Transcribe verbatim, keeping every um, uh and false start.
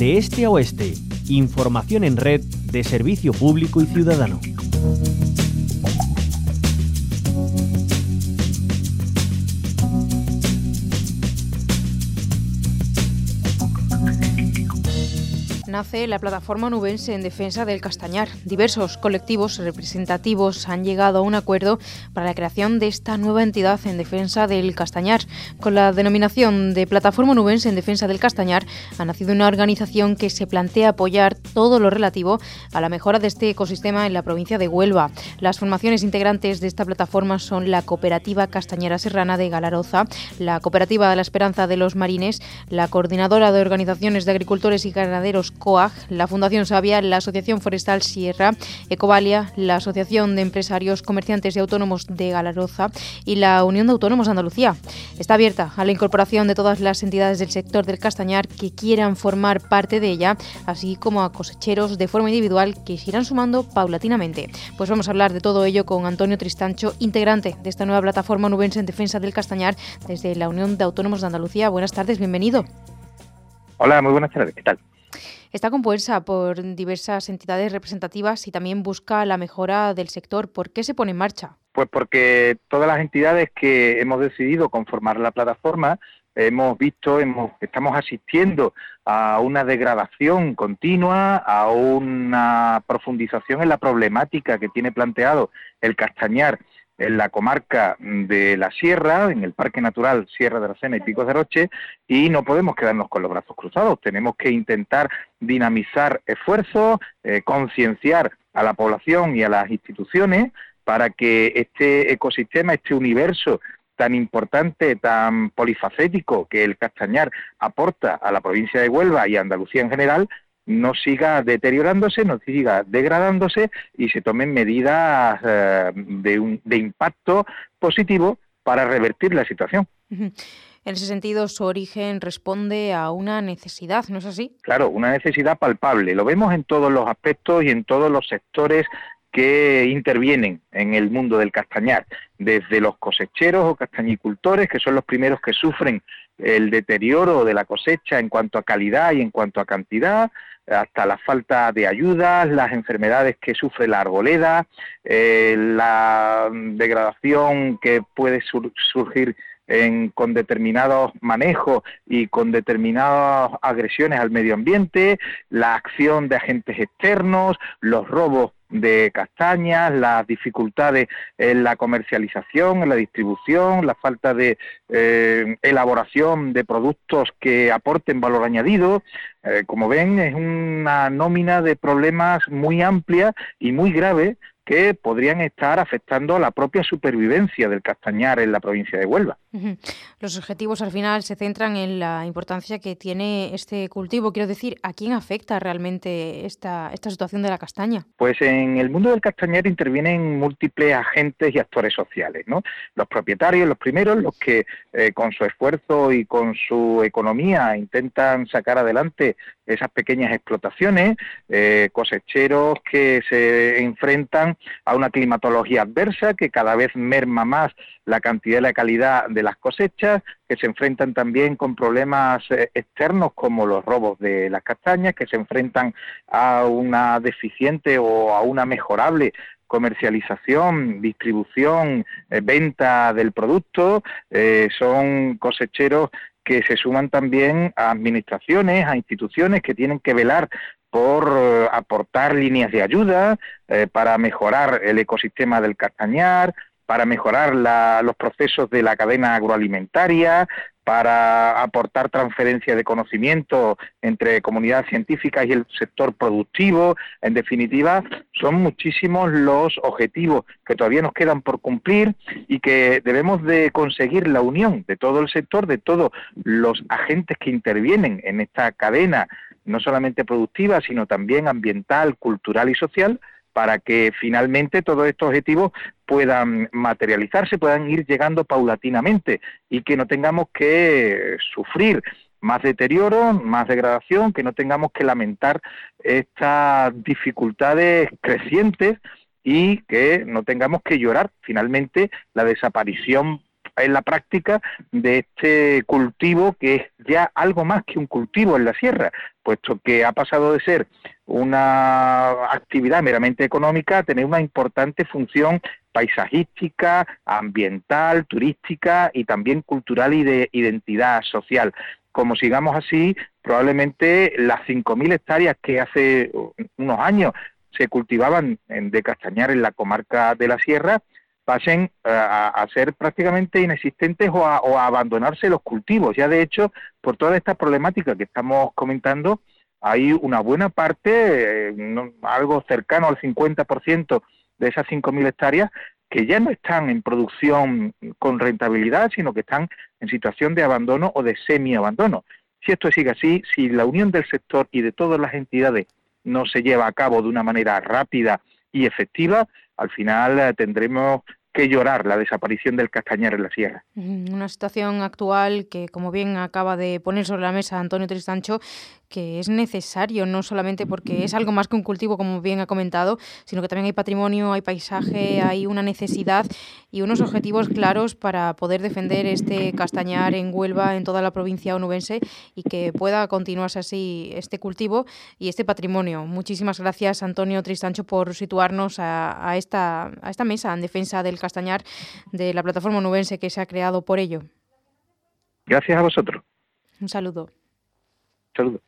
De este a oeste, información en red de servicio público y ciudadano. Nace la plataforma onubense en defensa del castañar. Diversos colectivos representativos han llegado a un acuerdo para la creación de esta nueva entidad en defensa del castañar. Con la denominación de Plataforma Onubense en defensa del castañar ha nacido una organización que se plantea apoyar todo lo relativo a la mejora de este ecosistema en la provincia de Huelva. Las formaciones integrantes de esta plataforma son la Cooperativa Castañera Serrana de Galaroza, la Cooperativa de la Esperanza de los Marines, la Coordinadora de Organizaciones de Agricultores y Ganaderos COAG, la Fundación Savia, la Asociación Forestal Sierra, Ecovalia, la Asociación de Empresarios, Comerciantes y Autónomos de Galaroza y la Unión de Autónomos de Andalucía. Está abierta a la incorporación de todas las entidades del sector del castañar que quieran formar parte de ella, así como a cosecheros de forma individual que se irán sumando paulatinamente. Pues vamos a hablar de todo ello con Antonio Tristancho, integrante de esta nueva plataforma onubense en defensa del castañar desde la Unión de Autónomos de Andalucía. Buenas tardes, bienvenido. Hola, muy buenas tardes, ¿qué tal? Está compuesta por diversas entidades representativas y también busca la mejora del sector. ¿Por qué se pone en marcha? Pues porque todas las entidades que hemos decidido conformar la plataforma hemos visto, hemos, estamos asistiendo a una degradación continua, a una profundización en la problemática que tiene planteado el castañar en la comarca de la Sierra, en el Parque Natural Sierra de Aracena y Picos de Roche, y no podemos quedarnos con los brazos cruzados. Tenemos que intentar dinamizar esfuerzos, eh, concienciar a la población y a las instituciones para que este ecosistema, este universo tan importante, tan polifacético que el castañar aporta a la provincia de Huelva y a Andalucía en general, no siga deteriorándose, no siga degradándose y se tomen medidas eh, de, un, de impacto positivo para revertir la situación. En ese sentido, su origen responde a una necesidad, ¿no es así? Claro, una necesidad palpable. Lo vemos en todos los aspectos y en todos los sectores que intervienen en el mundo del castañar, desde los cosecheros o castañicultores, que son los primeros que sufren el deterioro de la cosecha en cuanto a calidad y en cuanto a cantidad, hasta la falta de ayudas, las enfermedades que sufre la arboleda, eh, la degradación que puede sur- surgir en, con determinados manejos y con determinadas agresiones al medio ambiente, la acción de agentes externos, los robos de castañas, las dificultades en la comercialización, en la distribución, la falta de eh, elaboración de productos que aporten valor añadido. Eh, como ven, es una nómina de problemas muy amplia y muy grave que podrían estar afectando a la propia supervivencia del castañar en la provincia de Huelva. Uh-huh. Los objetivos al final se centran en la importancia que tiene este cultivo. Quiero decir, ¿a quién afecta realmente esta, esta situación de la castaña? Pues en el mundo del castañar intervienen múltiples agentes y actores sociales, ¿no? Los propietarios, los primeros, los que eh, con su esfuerzo y con su economía intentan sacar adelante esas pequeñas explotaciones, eh, cosecheros que se enfrentan a una climatología adversa que cada vez merma más la cantidad y la calidad de las cosechas, que se enfrentan también con problemas eh, externos como los robos de las castañas, que se enfrentan a una deficiente o a una mejorable comercialización, distribución, eh, venta del producto. Eh, son cosecheros que se suman también a administraciones, a instituciones que tienen que velar por eh, aportar líneas de ayuda eh, para mejorar el ecosistema del castañar, para mejorar la, los procesos de la cadena agroalimentaria, para aportar transferencia de conocimiento entre comunidades científicas y el sector productivo. En definitiva, son muchísimos los objetivos que todavía nos quedan por cumplir y que debemos de conseguir la unión de todo el sector, de todos los agentes que intervienen en esta cadena, no solamente productiva, sino también ambiental, cultural y social, para que finalmente todos estos objetivos puedan materializarse, puedan ir llegando paulatinamente y que no tengamos que sufrir más deterioro, más degradación, que no tengamos que lamentar estas dificultades crecientes y que no tengamos que llorar finalmente la desaparición en la práctica de este cultivo, que es ya algo más que un cultivo en la sierra, puesto que ha pasado de ser una actividad meramente económica a tener una importante función paisajística, ambiental, turística y también cultural y de identidad social. Como sigamos así, probablemente las cinco mil hectáreas que hace unos años se cultivaban de castañar en la comarca de la sierra pasen a, a ser prácticamente inexistentes o a, o a abandonarse los cultivos. Ya de hecho, por toda esta problemática que estamos comentando, hay una buena parte, eh, no, algo cercano al cincuenta por ciento de esas cinco mil hectáreas, que ya no están en producción con rentabilidad, sino que están en situación de abandono o de semi-abandono. Si esto sigue así, si la unión del sector y de todas las entidades no se lleva a cabo de una manera rápida y efectiva, al final eh, tendremos que llorar la desaparición del castañar en la sierra. Una situación actual que, como bien acaba de poner sobre la mesa Antonio Tristancho, que es necesario, no solamente porque es algo más que un cultivo, como bien ha comentado, sino que también hay patrimonio, hay paisaje, hay una necesidad y unos objetivos claros para poder defender este castañar en Huelva, en toda la provincia onubense, y que pueda continuarse así este cultivo y este patrimonio. Muchísimas gracias, Antonio Tristancho, por situarnos a, a, esta, a esta mesa en defensa del castañar de la plataforma onubense que se ha creado por ello. Gracias a vosotros. Un saludo. Saludos.